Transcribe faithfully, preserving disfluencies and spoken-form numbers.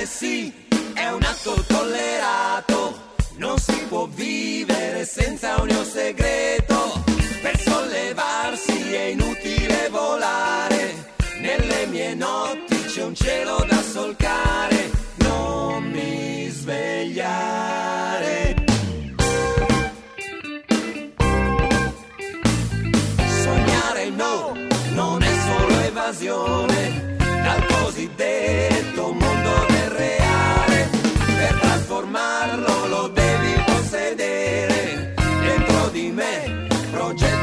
Sognare sì, è un atto tollerato, non si può vivere senza un io segreto. Per sollevarsi è inutile volare, nelle mie notti c'è un cielo da solcare. Non mi svegliare. Sognare no, non è solo evasione dal cosiddetto mondo del reale. Per trasformarlo lo devi possedere dentro di me. Progetto